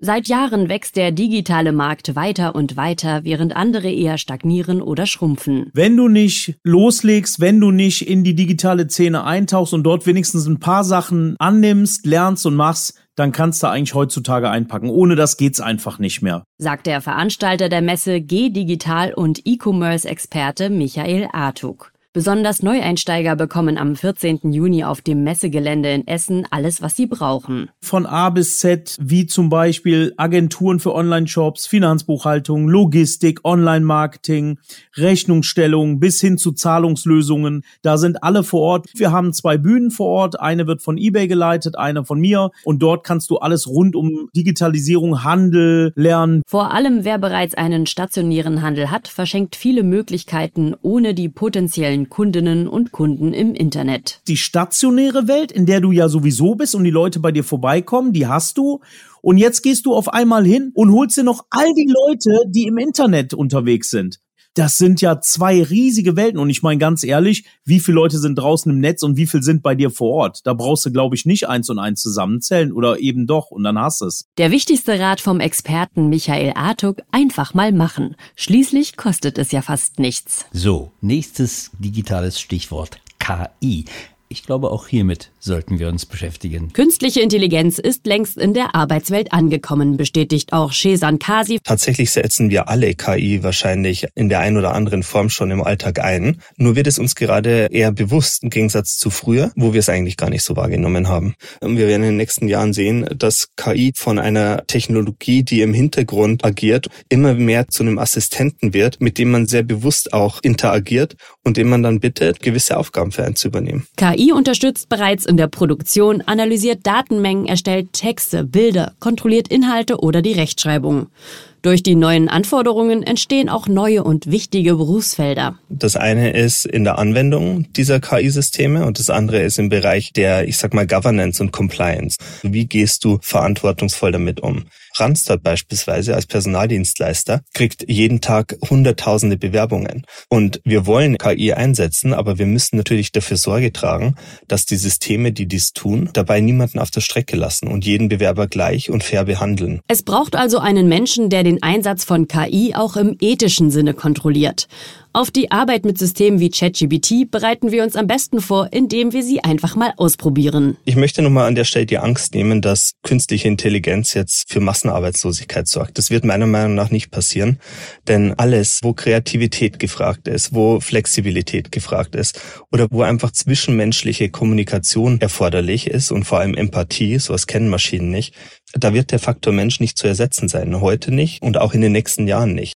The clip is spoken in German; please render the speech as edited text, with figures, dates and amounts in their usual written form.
Seit Jahren wächst der digitale Markt weiter und weiter, während andere eher stagnieren oder schrumpfen. Wenn du nicht loslegst, wenn du nicht in die digitale Szene eintauchst und dort wenigstens ein paar Sachen annimmst, lernst und machst, dann kannst du eigentlich heutzutage einpacken. Ohne das geht's einfach nicht mehr. Sagt der Veranstalter der Messe G-Digital und E-Commerce-Experte Michael Artug. Besonders Neueinsteiger bekommen am 14. Juni auf dem Messegelände in Essen alles, was sie brauchen. Von A bis Z, wie zum Beispiel Agenturen für Online-Shops, Finanzbuchhaltung, Logistik, Online-Marketing, Rechnungsstellung bis hin zu Zahlungslösungen. Da sind alle vor Ort. Wir haben 2 Bühnen vor Ort. Eine wird von eBay geleitet, eine von mir. Und dort kannst du alles rund um Digitalisierung, Handel lernen. Vor allem, wer bereits einen stationären Handel hat, verschenkt viele Möglichkeiten ohne die potenziellen Kundinnen und Kunden im Internet. Die stationäre Welt, in der du ja sowieso bist und die Leute bei dir vorbeikommen, die hast du. Und jetzt gehst du auf einmal hin und holst dir noch all die Leute, die im Internet unterwegs sind. Das sind ja 2 riesige Welten. Und ich meine ganz ehrlich, wie viele Leute sind draußen im Netz und wie viel sind bei dir vor Ort? Da brauchst du, glaube ich, nicht 1 und 1 zusammenzählen oder eben doch und dann hast du es. Der wichtigste Rat vom Experten Michael Artug: einfach mal machen. Schließlich kostet es ja fast nichts. So, nächstes digitales Stichwort: KI. Ich glaube, auch hiermit sollten wir uns beschäftigen. Künstliche Intelligenz ist längst in der Arbeitswelt angekommen, bestätigt auch Shezan Kasi. Tatsächlich setzen wir alle KI wahrscheinlich in der einen oder anderen Form schon im Alltag ein. Nur wird es uns gerade eher bewusst, im Gegensatz zu früher, wo wir es eigentlich gar nicht so wahrgenommen haben. Wir werden in den nächsten Jahren sehen, dass KI von einer Technologie, die im Hintergrund agiert, immer mehr zu einem Assistenten wird, mit dem man sehr bewusst auch interagiert und dem man dann bittet, gewisse Aufgaben für einen zu übernehmen. KI unterstützt bereits in der Produktion, analysiert Datenmengen, erstellt Texte, Bilder, kontrolliert Inhalte oder die Rechtschreibung. Durch die neuen Anforderungen entstehen auch neue und wichtige Berufsfelder. Das eine ist in der Anwendung dieser KI-Systeme und das andere ist im Bereich der, Governance und Compliance. Wie gehst du verantwortungsvoll damit um? Randstad beispielsweise als Personaldienstleister kriegt jeden Tag hunderttausende Bewerbungen. Und wir wollen KI einsetzen, aber wir müssen natürlich dafür Sorge tragen, dass die Systeme, die dies tun, dabei niemanden auf der Strecke lassen und jeden Bewerber gleich und fair behandeln. Es braucht also einen Menschen, der den Einsatz von KI auch im ethischen Sinne kontrolliert. Auf die Arbeit mit Systemen wie ChatGPT bereiten wir uns am besten vor, indem wir sie einfach mal ausprobieren. Ich möchte nochmal an der Stelle die Angst nehmen, dass künstliche Intelligenz jetzt für Massenarbeitslosigkeit sorgt. Das wird meiner Meinung nach nicht passieren, denn alles, wo Kreativität gefragt ist, wo Flexibilität gefragt ist oder wo einfach zwischenmenschliche Kommunikation erforderlich ist und vor allem Empathie, sowas kennen Maschinen nicht, da wird der Faktor Mensch nicht zu ersetzen sein. Heute nicht und auch in den nächsten Jahren nicht.